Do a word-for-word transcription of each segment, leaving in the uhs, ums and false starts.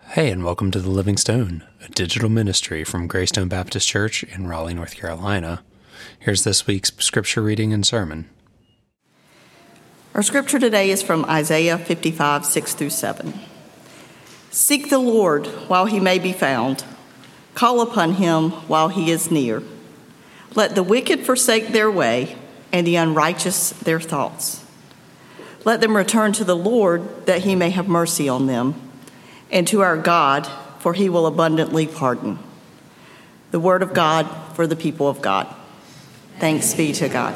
Hey, and welcome to The Living Stone, a digital ministry from Greystone Baptist Church in Raleigh, North Carolina. Here's this week's scripture reading and sermon. Our scripture today is from Isaiah fifty-five, six through seven. Seek the Lord while he may be found. Call upon him while he is near. Let the wicked forsake their way, and the unrighteous their thoughts. Let them return to the Lord, that he may have mercy on them, and to our God, for he will abundantly pardon. The word of God for the people of God. Thanks be to God.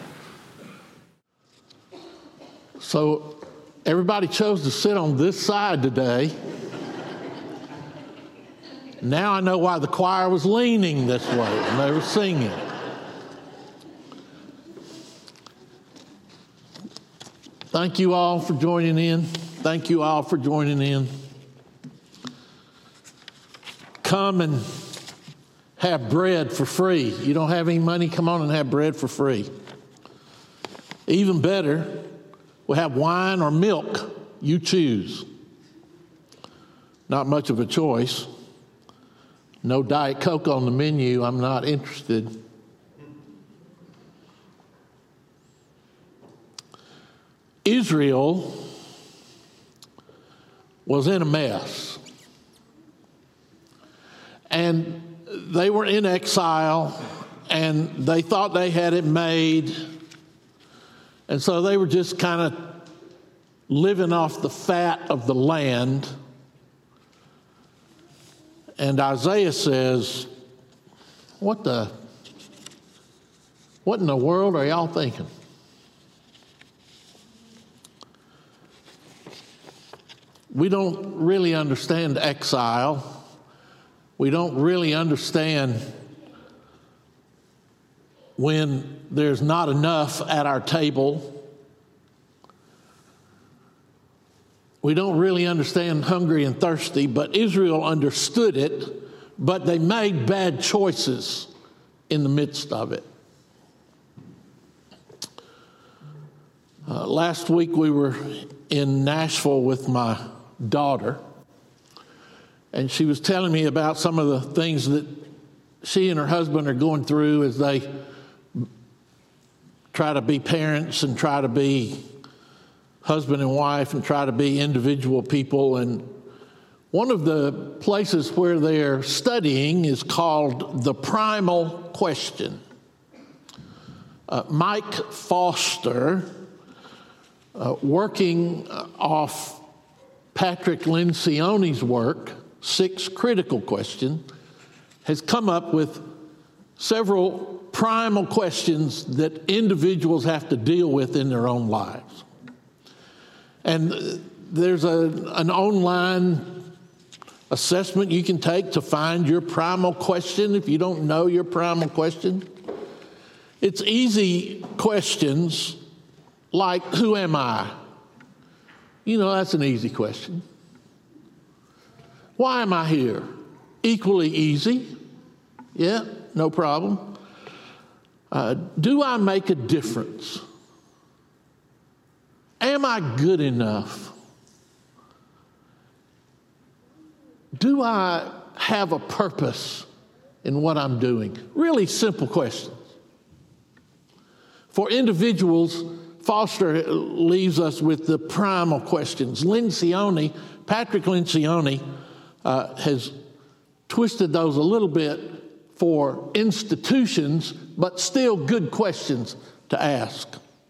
So everybody chose to sit on this side today. Now I know why the choir was leaning this way when they were singing. Thank you all for joining in. Thank you all for joining in. Come and have bread for free. You don't have any money? Come on and have bread for free. Even better, we'll have wine or milk. You choose. Not much of a choice. No Diet Coke on the menu. I'm not interested. Israel was in a mess. And they were in exile, and they thought they had it made. And so they were just kind of living off the fat of the land. And Isaiah says, what the, what in the world are y'all thinking? We don't really understand exile. We don't really understand when there's not enough at our table. We don't really understand hungry and thirsty, but Israel understood it, but they made bad choices in the midst of it. Uh, last week we were in Nashville with my daughter, and she was telling me about some of the things that she and her husband are going through as they try to be parents and try to be husband and wife and try to be individual people. And one of the places where they're studying is called The Primal Question. Uh, Mike Foster, uh, working off Patrick Lencioni's work, Six Critical Questions, has come up with several primal questions that individuals have to deal with in their own lives. And there's a, an online assessment you can take to find your primal question if you don't know your primal question. It's easy questions like, who am I? You know, that's an easy question. Why am I here? Equally easy. Yeah, no problem. Uh, do I make a difference? Am I good enough? Do I have a purpose in what I'm doing? Really simple questions. For individuals, Foster leaves us with the primal questions. Lencioni, Patrick Lencioni, uh, has twisted those a little bit for institutions, but still good questions to ask.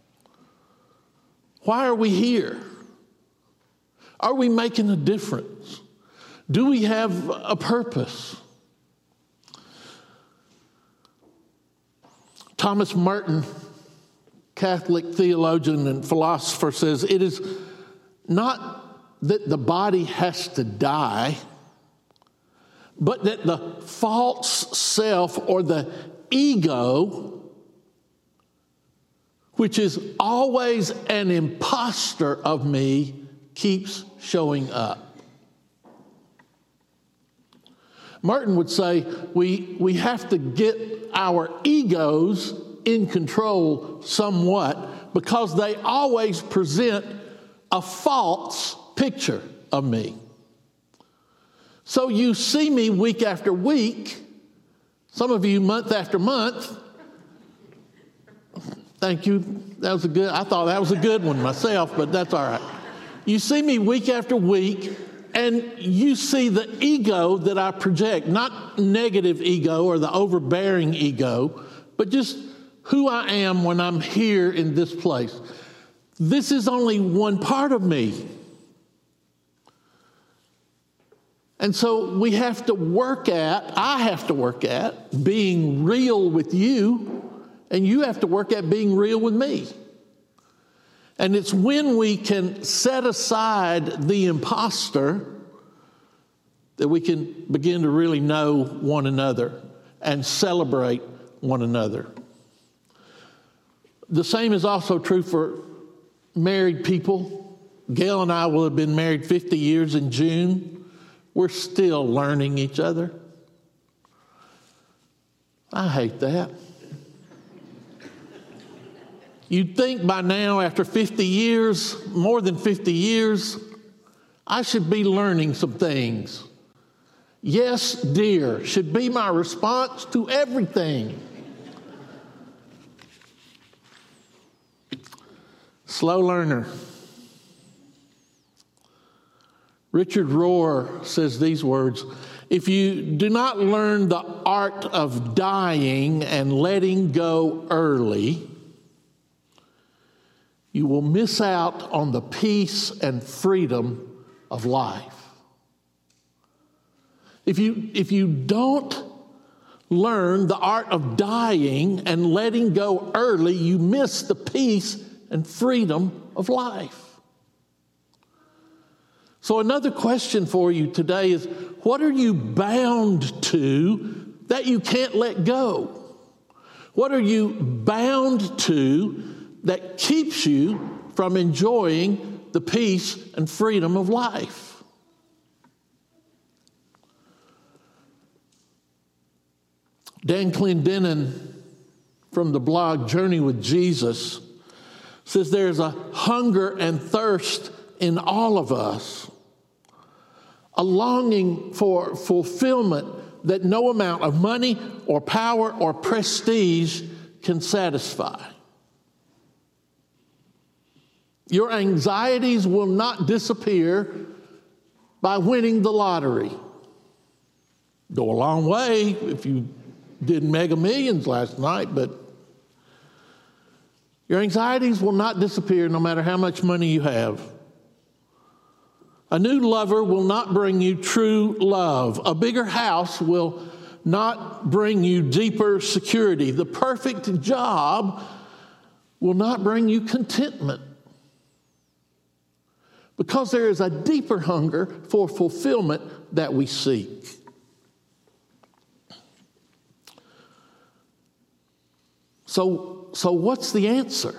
Why are we here? Are we making a difference? Do we have a purpose? Thomas Merton, Catholic theologian and philosopher, says it is not that the body has to die, but that the false self or the ego, which is always an imposter of me, keeps showing up. Merton would say we, we have to get our egos in control somewhat because they always present a false picture of me. So you see me week after week, some of you month after month. Thank you. That was a good, I thought that was a good one myself, but that's all right. You see me week after week, and you see the ego that I project, not negative ego or the overbearing ego, but just who I am when I'm here in this place. This is only one part of me. And so we have to work at, I have to work at being real with you, and you have to work at being real with me. And it's when we can set aside the imposter that we can begin to really know one another and celebrate one another. The same is also true for married people. Gail and I will have been married fifty years in June. We're still learning each other. I hate that. You'd think by now, after fifty years, more than fifty years, I should be learning some things. Yes, dear, should be my response to everything. Slow learner. Richard Rohr says these words: if you do not learn the art of dying and letting go early, you will miss out on the peace and freedom of life. If you, if you don't learn the art of dying and letting go early, you miss the peace and freedom of life. So another question for you today is, what are you bound to that you can't let go? What are you bound to that keeps you from enjoying the peace and freedom of life? Dan Clendenin from the blog Journey with Jesus says there's a hunger and thirst in all of us, a longing for fulfillment that no amount of money or power or prestige can satisfy. Your anxieties will not disappear by winning the lottery. Go a long way if you did Mega Millions last night, but your anxieties will not disappear no matter how much money you have. A new lover will not bring you true love. A bigger house will not bring you deeper security. The perfect job will not bring you contentment, because there is a deeper hunger for fulfillment that we seek. So, so what's the answer?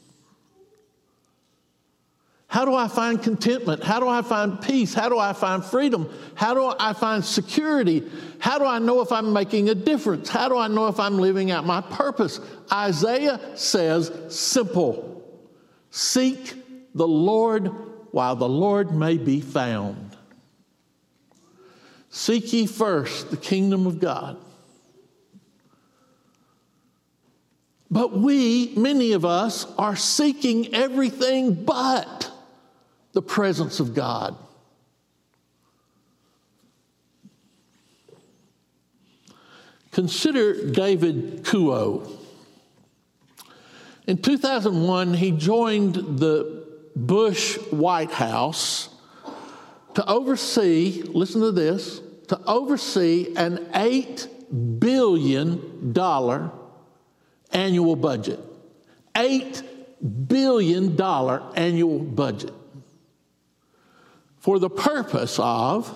How do I find contentment? How do I find peace? How do I find freedom? How do I find security? How do I know if I'm making a difference? How do I know if I'm living out my purpose? Isaiah says, simple: seek the Lord while the Lord may be found. Seek ye first the kingdom of God. But we, many of us, are seeking everything but the presence of God. Consider David Kuo. In two thousand one, he joined the Bush White House to oversee, listen to this, to oversee an eight billion dollars annual budget. eight billion dollars annual budget for the purpose of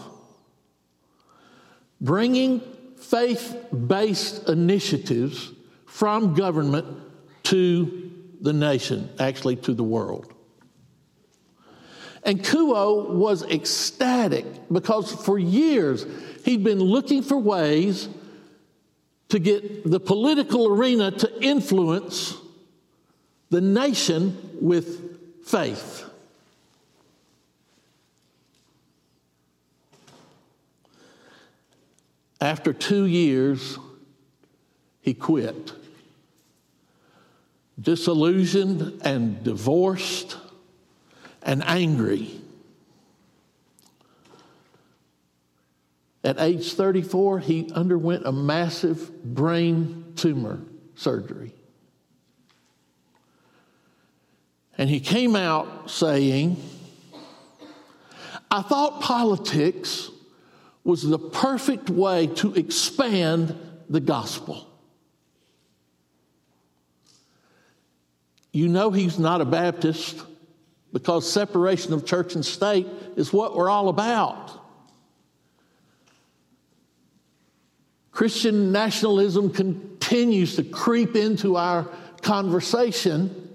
bringing faith-based initiatives from government to the nation, actually to the world. And Kuo was ecstatic because for years he'd been looking for ways to get the political arena to influence the nation with faith. after two years, he quit. Disillusioned and divorced and angry. At age thirty-four, he underwent a massive brain tumor surgery. And he came out saying, I thought politics was the perfect way to expand the gospel. You know he's not a Baptist because separation of church and state is what we're all about. Christian nationalism continues to creep into our conversation,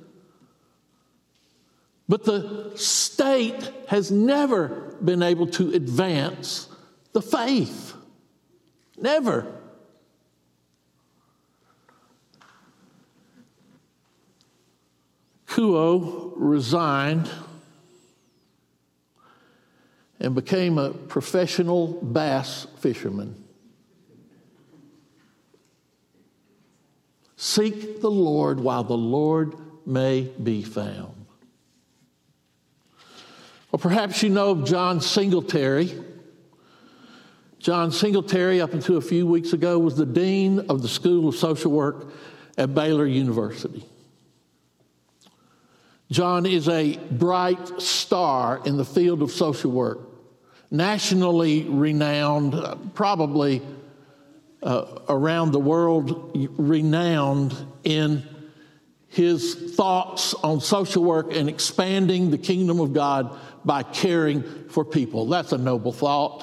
but the state has never been able to advance the faith. Never. Kuo resigned and became a professional bass fisherman. Seek the Lord while the Lord may be found. Or perhaps you know of John Singletary. John Singletary, up until a few weeks ago, was the dean of the School of Social Work at Baylor University. John is a bright star in the field of social work, nationally renowned, uh, probably uh, around the world renowned in his thoughts on social work and expanding the kingdom of God by caring for people. That's a noble thought.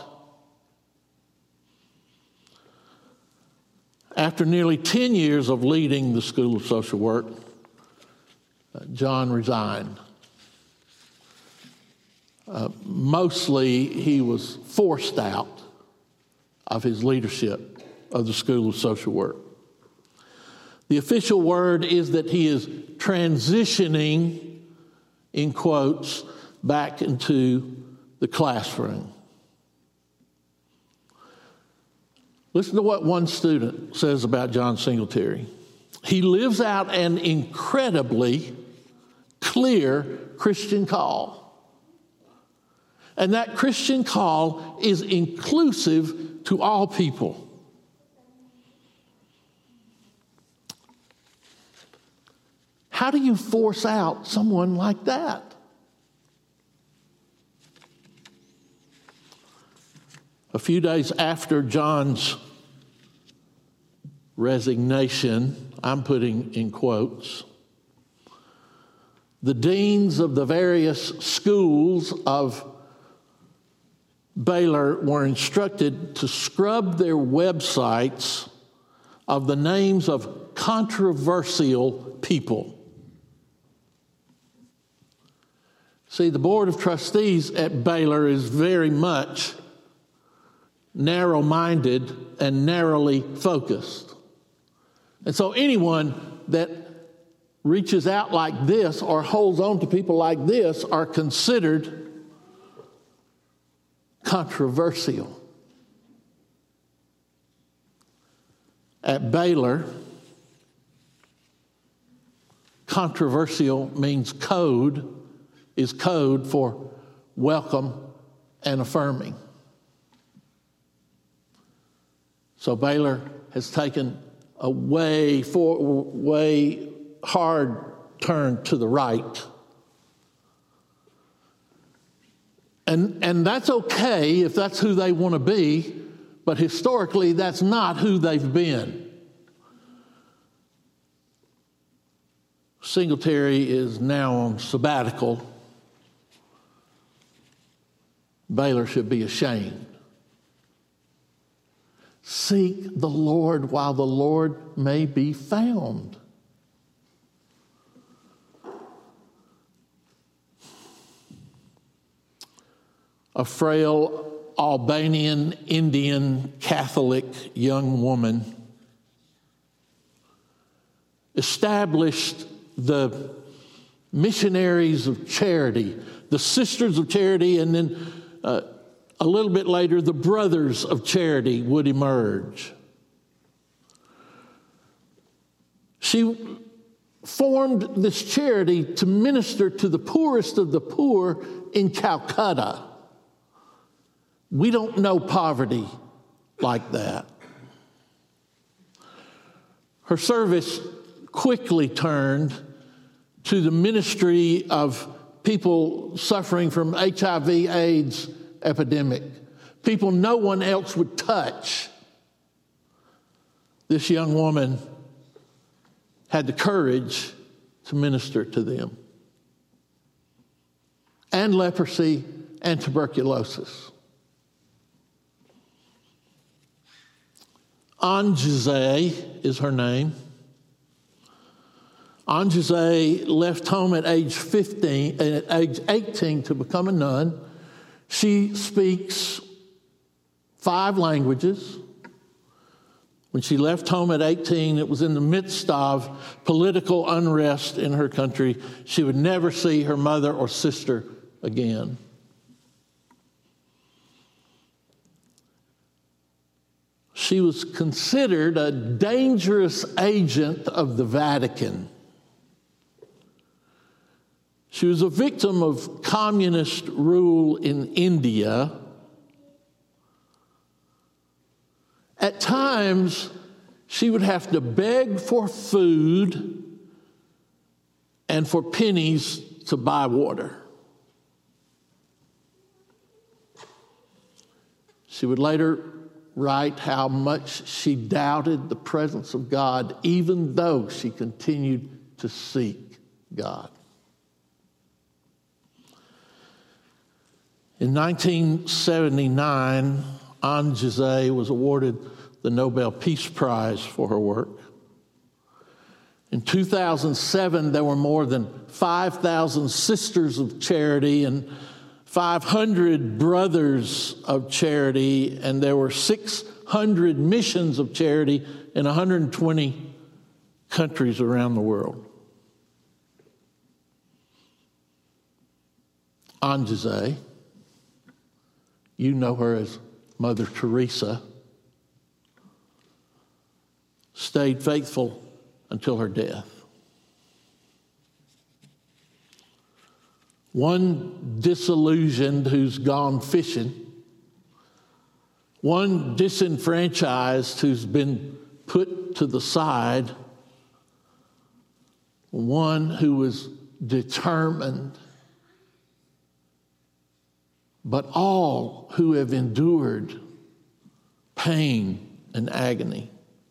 After nearly ten years of leading the School of Social Work, John resigned. Uh, mostly he was forced out of his leadership of the School of Social Work. The official word is that he is transitioning, in quotes, back into the classroom. Listen to what one student says about John Singletary. He lives out an incredibly clear Christian call. And that Christian call is inclusive to all people. How do you force out someone like that? A few days after John's resignation, I'm putting in quotes, the deans of the various schools of Baylor were instructed to scrub their websites of the names of controversial people. See, the Board of Trustees at Baylor is very much narrow-minded and narrowly focused. And so anyone that reaches out like this or holds on to people like this are considered controversial. At Baylor, controversial means code, is code for welcome and affirming. So Baylor has taken a way for way hard turn to the right. And, and that's okay if that's who they want to be, but historically that's not who they've been. Singletary is now on sabbatical. Baylor should be ashamed. Seek the Lord while the Lord may be found. A frail Albanian Indian Catholic young woman established the Missionaries of Charity, the Sisters of Charity, and then uh, a little bit later, the Brothers of Charity would emerge. She formed this charity to minister to the poorest of the poor in Calcutta. We don't know poverty like that. Her service quickly turned to the ministry of people suffering from H I V AIDS epidemic, people no one else would touch. This young woman had the courage to minister to them. And leprosy and tuberculosis. Anjeze is her name. Anjeze left home at age fifteen, at age eighteen to become a nun. She speaks five languages. When she left home at eighteen, it was in the midst of political unrest in her country. She would never see her mother or sister again. She was considered a dangerous agent of the Vatican. She was a victim of communist rule in India. At times, she would have to beg for food and for pennies to buy water. She would later write how much she doubted the presence of God, even though she continued to seek God. In nineteen seventy-nine, Anjeze was awarded the Nobel Peace Prize for her work. In two thousand seven, there were more than five thousand Sisters of Charity and five hundred Brothers of Charity, and there were six hundred missions of charity in one hundred twenty countries around the world. Anjeze, you know her as Mother Teresa, stayed faithful until her death. One disillusioned who's gone fishing, one disenfranchised who's been put to the side, one who was determined, but all who have endured pain and agony.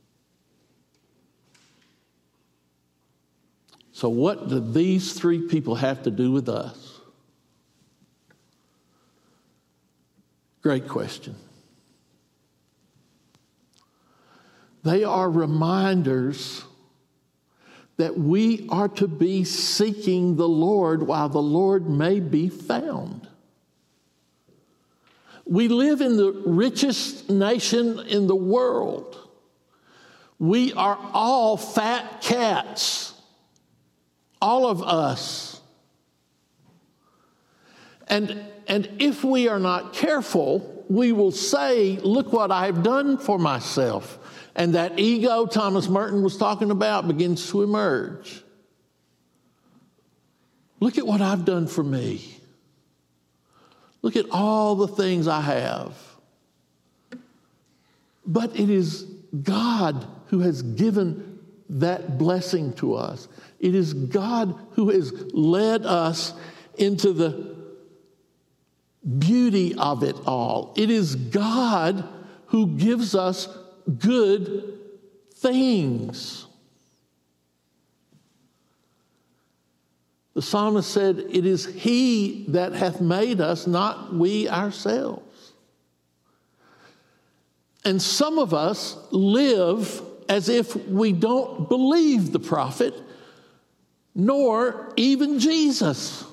So what do these three people have to do with us? Great question. They are reminders that we are to be seeking the Lord while the Lord may be found. We live in the richest nation in the world. We are all fat cats. All of us. And, and if we are not careful, we will say, look what I've done for myself. And that ego Thomas Merton was talking about begins to emerge. Look at what I've done for me. Look at all the things I have. But it is God who has given that blessing to us. It is God who has led us into the beauty of it all. It is God who gives us good things. The psalmist said, it is He that hath made us, not we ourselves. And some of us live as if we don't believe the prophet, nor even Jesus.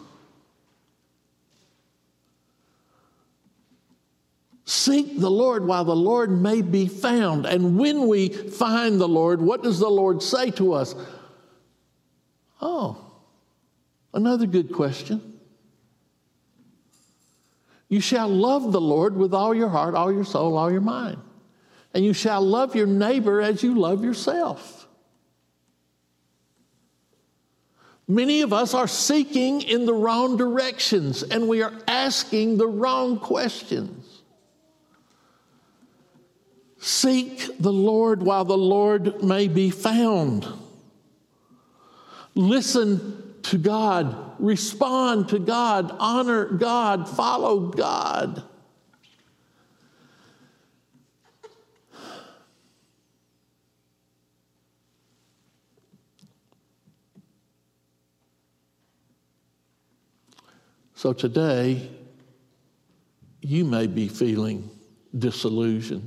Seek the Lord while the Lord may be found. And when we find the Lord, what does the Lord say to us? Oh, another good question. You shall love the Lord with all your heart, all your soul, all your mind. And you shall love your neighbor as you love yourself. Many of us are seeking in the wrong directions, and we are asking the wrong questions. Seek the Lord while the Lord may be found. Listen to God. Respond to God. Honor God. Follow God. So today, you may be feeling disillusioned.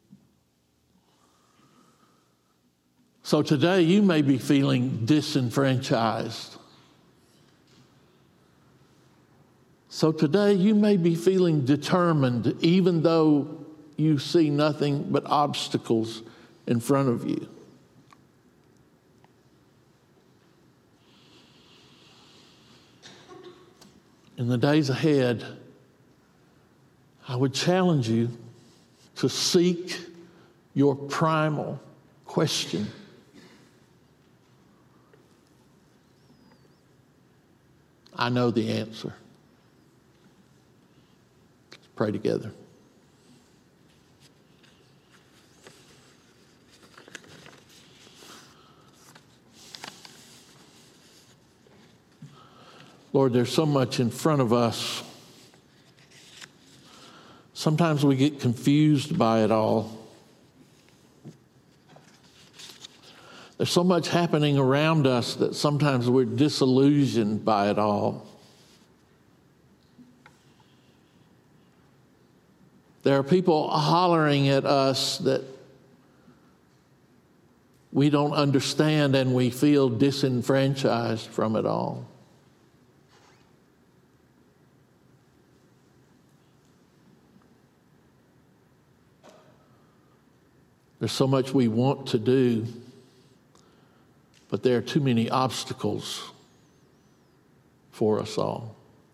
So today, you may be feeling disenfranchised. So today, you may be feeling determined, even though you see nothing but obstacles in front of you. In the days ahead, I would challenge you to seek your primal question. I know the answer. Let's pray together. Lord, there's so much in front of us. Sometimes we get confused by it all. There's so much happening around us that sometimes we're disillusioned by it all. There are people hollering at us that we don't understand, and we feel disenfranchised from it all. There's so much we want to do, but there are too many obstacles for us all.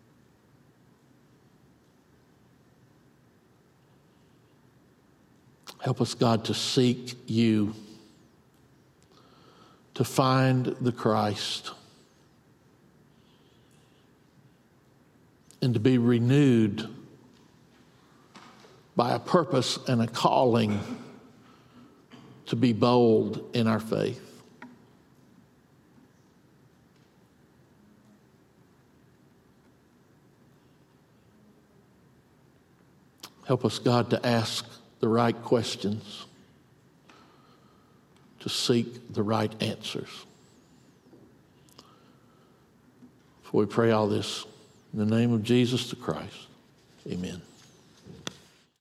Help us, God, to seek you, to find the Christ, and to be renewed by a purpose and a calling to be bold in our faith. Help us, God, to ask the right questions, to seek the right answers. For we pray all this in the name of Jesus the Christ. Amen.